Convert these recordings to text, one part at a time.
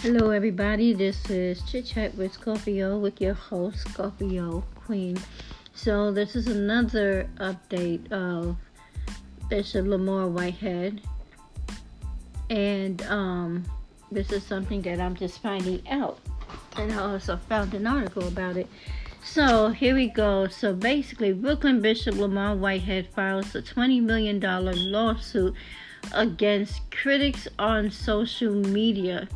Hello everybody, this is Chit Chat with Scorpio with your host Scorpio Queen. So this is another update of Bishop Lamar Whitehead, and this is something that I'm just finding out, and I also found an article about it. So here we go. So basically, Brooklyn Bishop Lamar Whitehead files a $20 million lawsuit against critics on social media.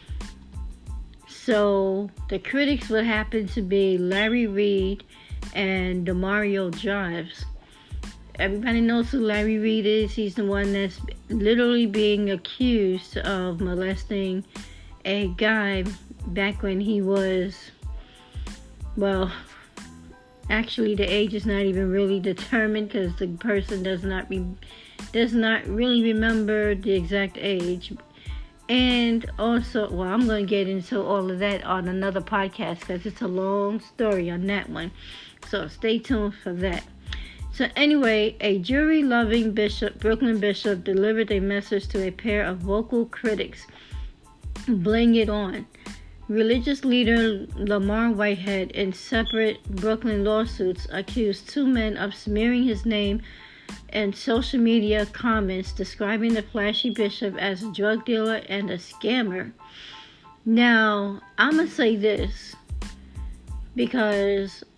So the critics would happen to be Larry Reid and Demario Jarvis. Everybody knows who Larry Reid is. He's the one that's literally being accused of molesting a guy back when he was, well, actually the age is not even really determined because the person does not really remember the exact age. And also, well, I'm going to get into all of that on another podcast because it's a long story on that one. So stay tuned for that. So anyway, a jury-loving bishop, Brooklyn bishop, delivered a message to a pair of vocal critics. Bring it on. Religious leader Lamar Whitehead, in separate Brooklyn lawsuits, accused two men of smearing his name and social media comments describing the flashy bishop as a drug dealer and a scammer. Now, I'm going to say this because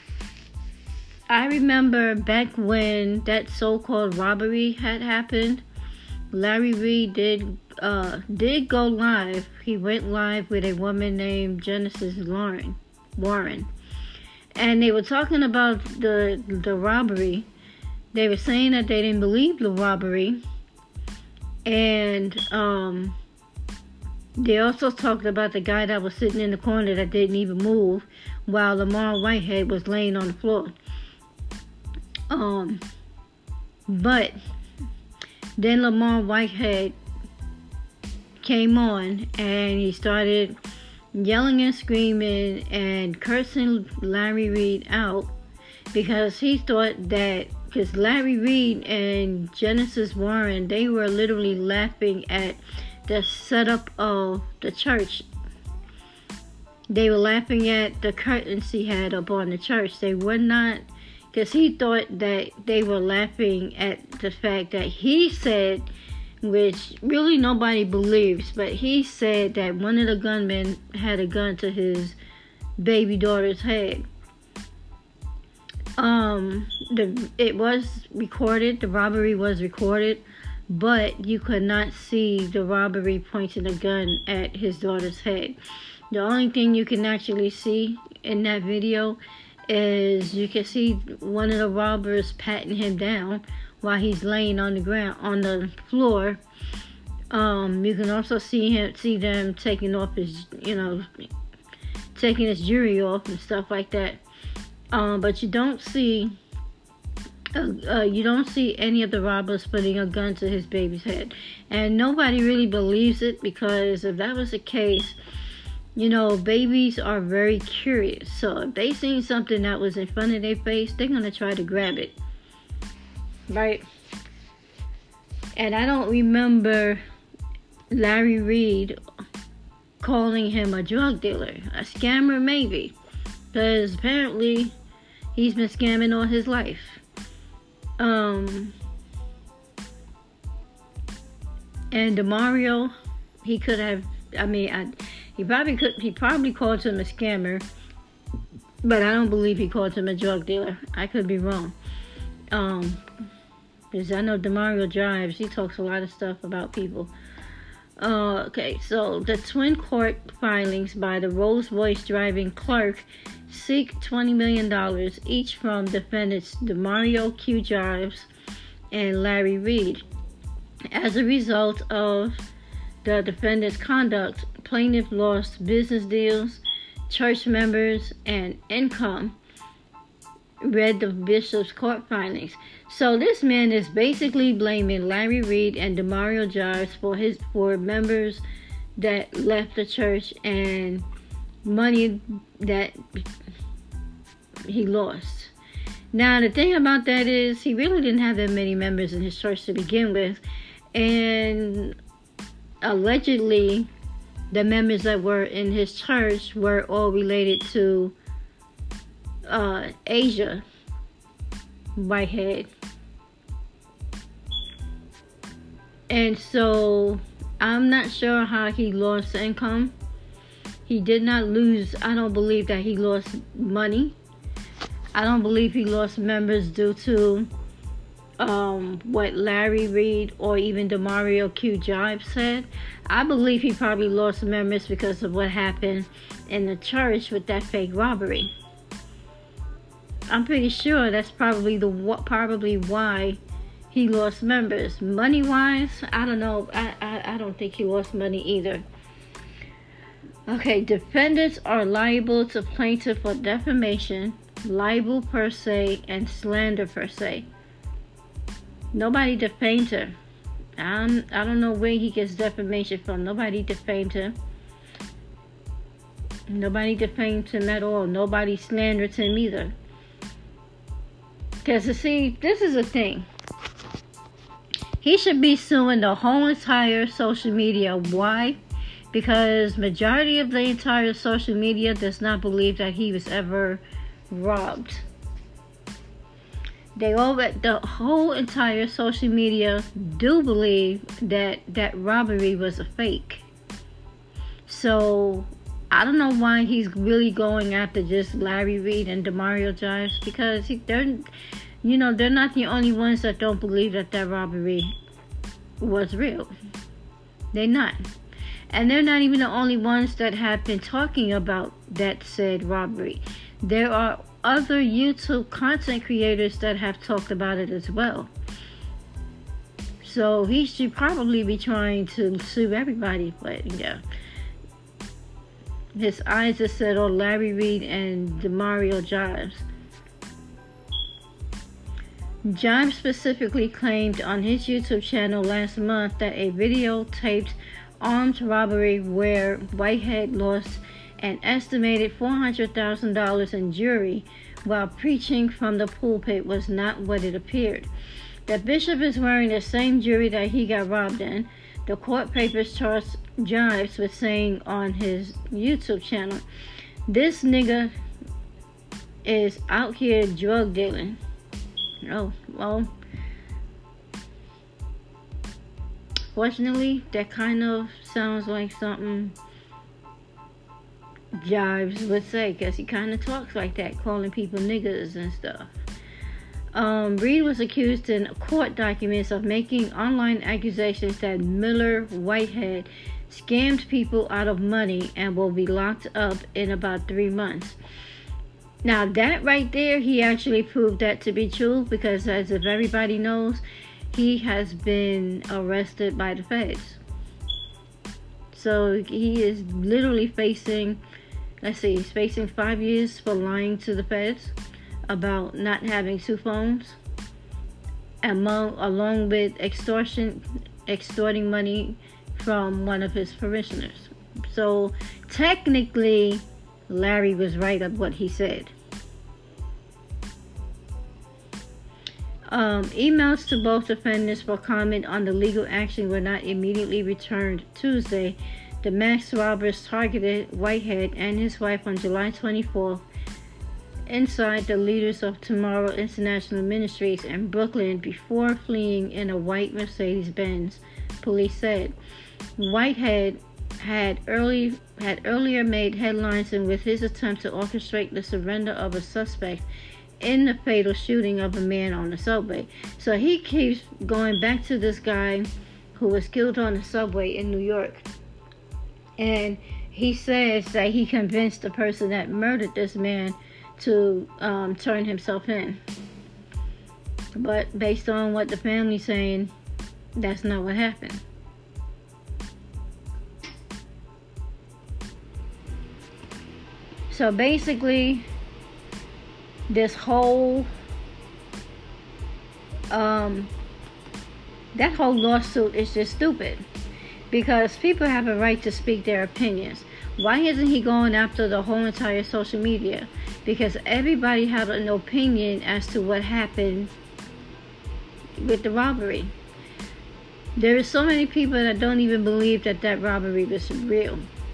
I remember back when that so-called robbery had happened, Larry Reid did go live. He went live with a woman named Genesis Warren. And they were talking about the robbery. They were saying that they didn't believe the robbery. And they also talked about the guy that was sitting in the corner that didn't even move while Lamar Whitehead was laying on the floor. But then Lamar Whitehead came on and he started yelling and screaming and cursing Larry Reid out because he thought that, because Larry Reid and Genesis Warren, they were literally laughing at the setup of the church. They were laughing at the curtains he had up on the church. They were not, because he thought that they were laughing at the fact that he said, which really nobody believes, but he said that one of the gunmen had a gun to his baby daughter's head. It was recorded, the robbery was recorded, but you could not see the robbery pointing a gun at his daughter's head. The only thing you can actually see in that video is you can see one of the robbers patting him down while he's laying on the ground, on the floor. You can also see them taking off his, taking his jewelry off and stuff like that. But you don't see any of the robbers putting a gun to his baby's head. And nobody really believes it, because if that was the case, babies are very curious. So if they seen something that was in front of their face, they're going to try to grab it. Right? And I don't remember Larry Reid calling him a drug dealer. A scammer, maybe. Because apparently he's been scamming all his life. And Demario, he could have, he probably called him a scammer, but I don't believe he called him a drug dealer. I could be wrong. Because I know Demario Jarvis, he talks a lot of stuff about people. Okay, so the twin court filings by the Rolls-Royce driving clerk seek $20 million each from defendants Demario Q. Jarvis and Larry Reid. As a result of the defendant's conduct, plaintiff lost business deals, church members, and income, read the bishop's court filings. So this man is basically blaming Larry Reid and Demario Jarvis for members that left the church and money that he lost. Now the thing about that is he really didn't have that many members in his church to begin with, and allegedly the members that were in his church were all related to Asia Whitehead. And so I'm not sure how he lost income. He did not lose. I don't believe that he lost money. I don't believe he lost members due to what Larry Reid or even Demario Q. Jive said. I believe he probably lost members because of what happened in the church with that fake robbery. I'm pretty sure that's probably why he lost members. Money wise, I don't know. I don't think he lost money either. Okay, defendants are liable to plaintiff for defamation, libel per se, and slander per se. Nobody defamed him. I don't know where he gets defamation from. Nobody defamed him. Nobody defamed him at all. Nobody slandered him either. Because, you see, this is the thing. He should be suing the whole entire social media. Why? Because majority of the entire social media does not believe that he was ever robbed. The whole entire social media do believe that that robbery was a fake. So I don't know why he's really going after just Larry Reid and Demario Jive, because they're not the only ones that don't believe that that robbery was real. They're not. And they're not even the only ones that have been talking about that said robbery. There are other YouTube content creators that have talked about it as well. So he should probably be trying to sue everybody, but yeah. His eyes are set on Larry Reid and Demario Jive. Jive specifically claimed on his YouTube channel last month that a videotaped armed robbery where Whitehead lost an estimated $400,000 in jewelry while preaching from the pulpit was not what it appeared. The bishop is wearing the same jewelry that he got robbed in. The court papers charged Jives with saying on his YouTube channel, "This nigga is out here drug dealing." Oh, well, fortunately, that kind of sounds like something Jives would say, because he kind of talks like that, calling people niggas and stuff. Reid was accused in court documents of making online accusations that Miller Whitehead scammed people out of money and will be locked up in about 3 months. Now that right there, he actually proved that to be true, because as if everybody knows, he has been arrested by the feds. So he is literally facing, he's facing 5 years for lying to the feds about not having 2 phones, along with extorting money from one of his parishioners. So technically, Larry was right of what he said. Emails to both defendants for comment on the legal action were not immediately returned Tuesday. The masked robbers targeted Whitehead and his wife on July 24th inside the Leaders of Tomorrow International Ministries in Brooklyn before fleeing in a white Mercedes-Benz, police said. Whitehead had earlier made headlines with his attempt to orchestrate the surrender of a suspect in the fatal shooting of a man on the subway. So he keeps going back to this guy who was killed on the subway in New York. And he says that he convinced the person that murdered this man to turn himself in. But based on what the family's saying, that's not what happened. So basically, this whole that whole lawsuit is just stupid, because people have a right to speak their opinions. Why isn't he going after the whole entire social media? Because everybody has an opinion as to what happened with the robbery. There are so many people that don't even believe that that robbery was real.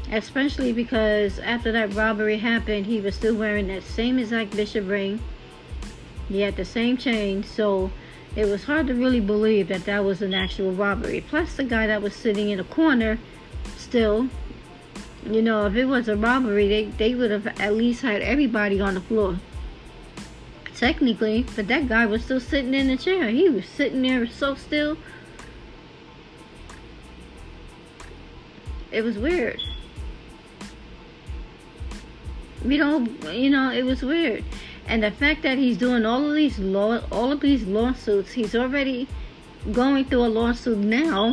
Especially because after that robbery happened, he was still wearing that same exact bishop ring. He had the same chain, so it was hard to really believe that that was an actual robbery. Plus, the guy that was sitting in a corner, still, you know, if it was a robbery, they would have at least had everybody on the floor. Technically, but that guy was still sitting in the chair. He was sitting there so still. It was weird. It was weird. And the fact that he's doing all of these lawsuits, he's already going through a lawsuit now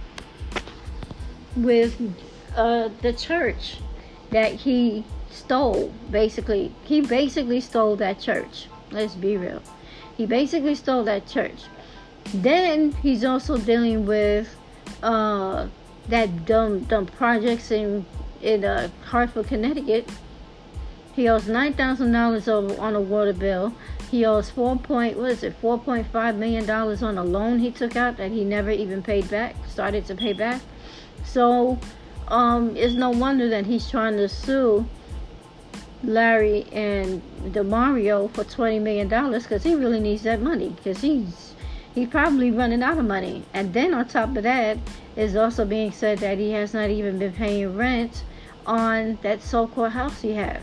with the church that he stole. He basically stole that church. Let's be real. He basically stole that church. Then he's also dealing with that dumb projects in Hartford, Connecticut. He owes $9,000 on a water bill. He owes $4.5 million on a loan he took out that he never even started to pay back. So it's no wonder that he's trying to sue Larry and DeMario for $20 million, because he really needs that money, because he's probably running out of money. And then on top of that, is also being said that he has not even been paying rent on that so-called house he has.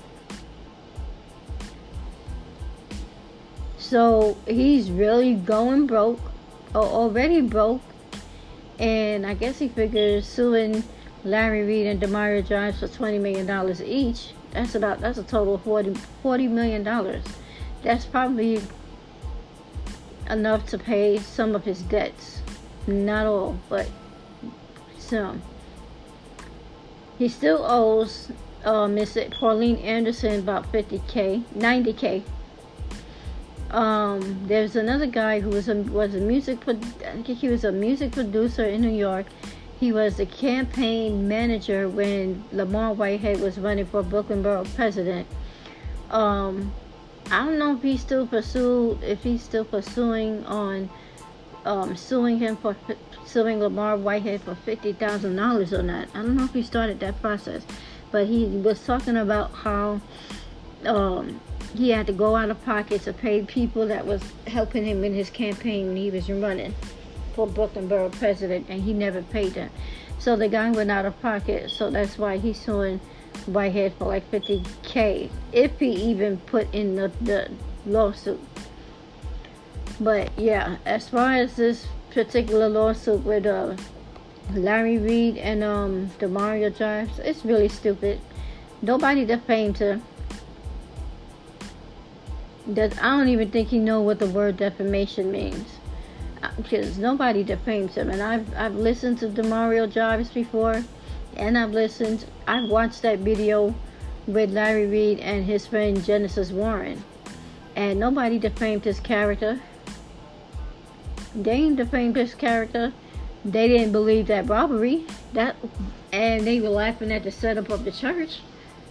So he's really going broke, or already broke, and I guess he figures suing Larry Reid and Demario Drives for $20 million each. That's a total of $40 million. That's probably enough to pay some of his debts. Not all, but some. He still owes Miss Pauline Anderson about $90K. There's another guy who was a music producer in New York. He was the campaign manager when Lamar Whitehead was running for Brooklyn Borough president. I don't know if he's still pursuing on suing Lamar Whitehead for $50,000 or not. I don't know if he started that process, but he was talking about how he had to go out of pocket to pay people that was helping him in his campaign when he was running for Brooklyn Borough president, and he never paid them. So the guy went out of pocket, so that's why he's suing Whitehead for like $50K, if he even put in the lawsuit. But yeah, as far as this particular lawsuit with Larry Reid and DeMario Drives, it's really stupid. Nobody defamed him. I don't even think he know what the word defamation means, because nobody defames him. And I've listened to DeMario Drives before, and I've watched that video with Larry Reid and his friend Genesis Warren, and nobody defamed his character. They ain't defamed his character. They didn't believe that robbery, and they were laughing at the setup of the church.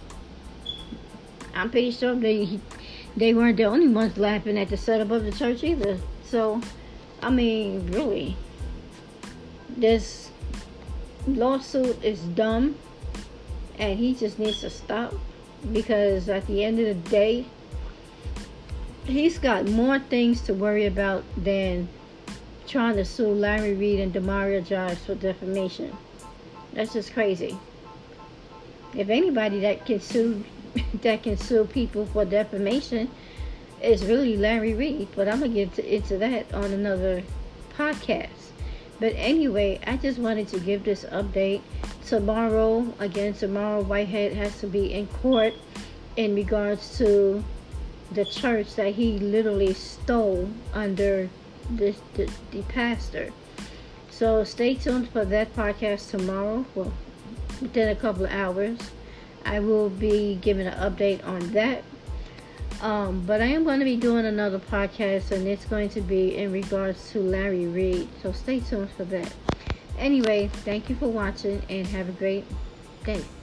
I'm pretty sure they weren't the only ones laughing at the setup of the church either. So, I mean, really, this lawsuit is dumb, and he just needs to stop, because at the end of the day, he's got more things to worry about than trying to sue Larry Reid and DeMario Drives for defamation. That's just crazy. If anybody that can sue people for defamation, is really Larry Reid. But I'm gonna get into that on another podcast. But anyway, I just wanted to give this update. Tomorrow Whitehead has to be in court in regards to the church that he literally stole under the pastor. So stay tuned for that podcast tomorrow. Well, within a couple of hours, I will be giving an update on that. But I am going to be doing another podcast, and it's going to be in regards to Larry Reid. So stay tuned for that. Anyway, thank you for watching, and have a great day.